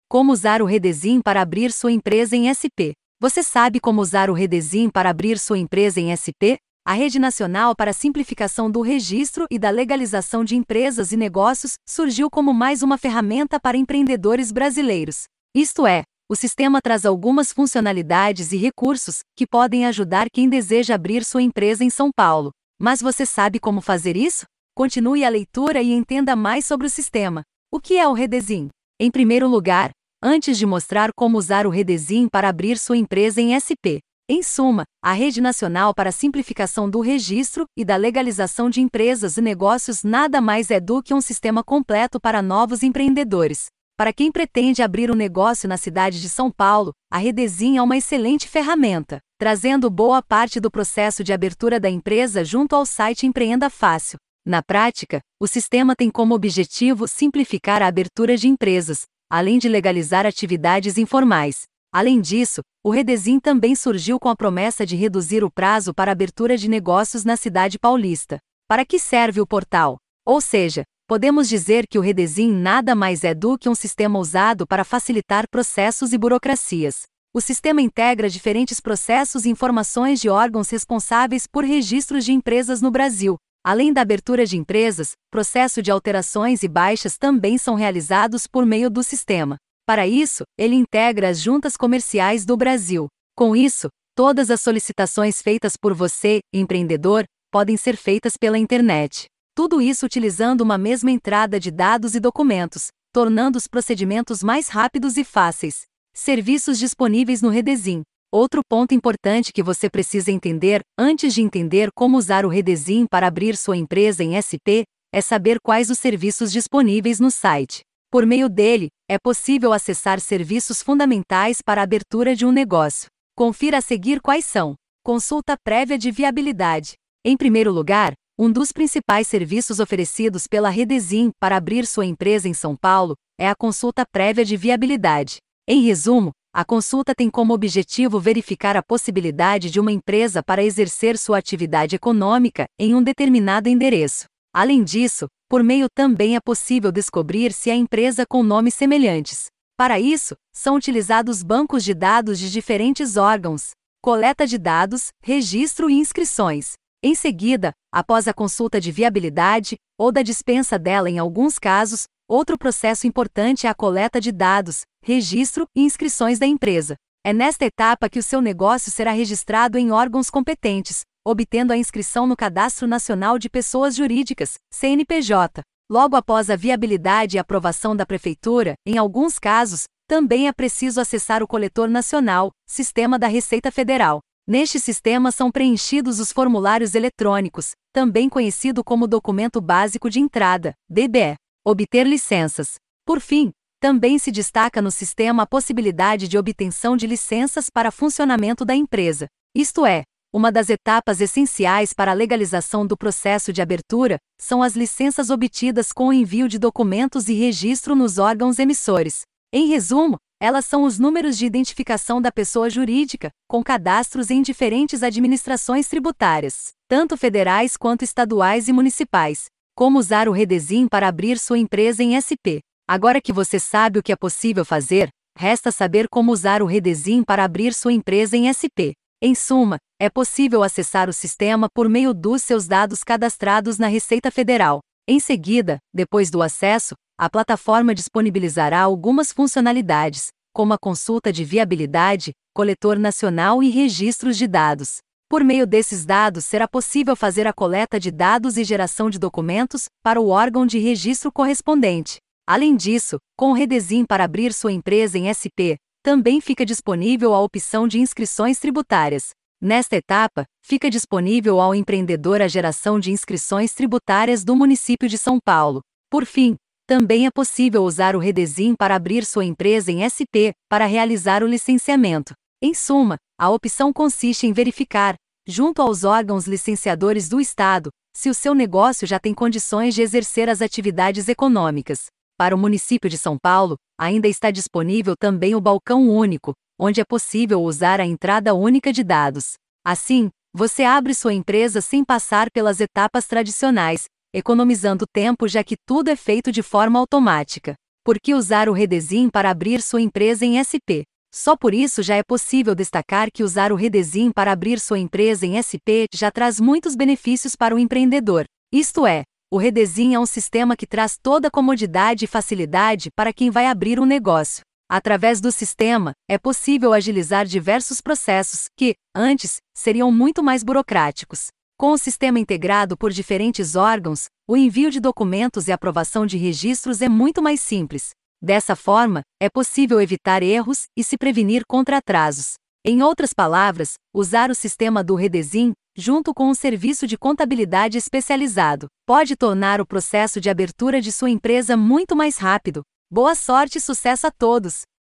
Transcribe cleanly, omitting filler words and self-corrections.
Como usar o Redesim para abrir sua empresa em SP? Você sabe como usar o Redesim para abrir sua empresa em SP? A Rede Nacional para a Simplificação do Registro e da Legalização de Empresas e Negócios surgiu como mais uma ferramenta para empreendedores brasileiros. Isto é, o sistema traz algumas funcionalidades e recursos que podem ajudar quem deseja abrir sua empresa em São Paulo. Mas você sabe como fazer isso? Continue a leitura e entenda mais sobre o sistema. O que é o Redesim? Em primeiro lugar, antes de mostrar como usar o Redesim para abrir sua empresa em SP. Em suma, a Rede Nacional para a Simplificação do Registro e da Legalização de Empresas e Negócios nada mais é do que um sistema completo para novos empreendedores. Para quem pretende abrir um negócio na cidade de São Paulo, a Redesim é uma excelente ferramenta, trazendo boa parte do processo de abertura da empresa junto ao site Empreenda Fácil. Na prática, o sistema tem como objetivo simplificar a abertura de empresas, além de legalizar atividades informais. Além disso, o Redesim também surgiu com a promessa de reduzir o prazo para abertura de negócios na cidade paulista. Para que serve o portal? Ou seja, podemos dizer que o Redesim nada mais é do que um sistema usado para facilitar processos e burocracias. O sistema integra diferentes processos e informações de órgãos responsáveis por registros de empresas no Brasil. Além da abertura de empresas, processo de alterações e baixas também são realizados por meio do sistema. Para isso, ele integra as juntas comerciais do Brasil. Com isso, todas as solicitações feitas por você, empreendedor, podem ser feitas pela internet. Tudo isso utilizando uma mesma entrada de dados e documentos, tornando os procedimentos mais rápidos e fáceis. Serviços disponíveis no Redesim. Outro ponto importante que você precisa entender, antes de entender como usar o Redesim para abrir sua empresa em SP, é saber quais os serviços disponíveis no site. Por meio dele, é possível acessar serviços fundamentais para a abertura de um negócio. Confira a seguir quais são. Consulta prévia de viabilidade. Em primeiro lugar, um dos principais serviços oferecidos pela Redesim para abrir sua empresa em São Paulo é a consulta prévia de viabilidade. Em resumo, a consulta tem como objetivo verificar a possibilidade de uma empresa para exercer sua atividade econômica em um determinado endereço. Além disso, por meio também é possível descobrir se há empresa com nomes semelhantes. Para isso, são utilizados bancos de dados de diferentes órgãos, coleta de dados, registro e inscrições. Em seguida, após a consulta de viabilidade, ou da dispensa dela em alguns casos, outro processo importante é a coleta de dados, registro e inscrições da empresa. É nesta etapa que o seu negócio será registrado em órgãos competentes, obtendo a inscrição no Cadastro Nacional de Pessoas Jurídicas, CNPJ. Logo após a viabilidade e aprovação da Prefeitura, em alguns casos, também é preciso acessar o Coletor Nacional, Sistema da Receita Federal. Neste sistema são preenchidos os formulários eletrônicos, também conhecido como Documento Básico de Entrada, DBE. Obter licenças. Por fim, também se destaca no sistema a possibilidade de obtenção de licenças para funcionamento da empresa. Isto é, uma das etapas essenciais para a legalização do processo de abertura são as licenças obtidas com o envio de documentos e registro nos órgãos emissores. Em resumo, elas são os números de identificação da pessoa jurídica, com cadastros em diferentes administrações tributárias, tanto federais quanto estaduais e municipais. Como usar o Redesim para abrir sua empresa em SP. Agora que você sabe o que é possível fazer, resta saber como usar o Redesim para abrir sua empresa em SP. Em suma, é possível acessar o sistema por meio dos seus dados cadastrados na Receita Federal. Em seguida, depois do acesso, a plataforma disponibilizará algumas funcionalidades, como a consulta de viabilidade, coletor nacional e registros de dados. Por meio desses dados será possível fazer a coleta de dados e geração de documentos para o órgão de registro correspondente. Além disso, com o Redesim para abrir sua empresa em SP, também fica disponível a opção de inscrições tributárias. Nesta etapa, fica disponível ao empreendedor a geração de inscrições tributárias do município de São Paulo. Por fim, também é possível usar o Redesim para abrir sua empresa em SP para realizar o licenciamento. Em suma, a opção consiste em verificar, junto aos órgãos licenciadores do Estado, se o seu negócio já tem condições de exercer as atividades econômicas. Para o município de São Paulo, ainda está disponível também o Balcão Único, onde é possível usar a entrada única de dados. Assim, você abre sua empresa sem passar pelas etapas tradicionais, economizando tempo já que tudo é feito de forma automática. Por que usar o Redesim para abrir sua empresa em SP? Só por isso já é possível destacar que usar o Redesim para abrir sua empresa em SP já traz muitos benefícios para o empreendedor. Isto é, o Redesim é um sistema que traz toda a comodidade e facilidade para quem vai abrir um negócio. Através do sistema, é possível agilizar diversos processos que, antes, seriam muito mais burocráticos. Com o sistema integrado por diferentes órgãos, o envio de documentos e aprovação de registros é muito mais simples. Dessa forma, é possível evitar erros e se prevenir contra atrasos. Em outras palavras, usar o sistema do Redesim, junto com um serviço de contabilidade especializado, pode tornar o processo de abertura de sua empresa muito mais rápido. Boa sorte e sucesso a todos!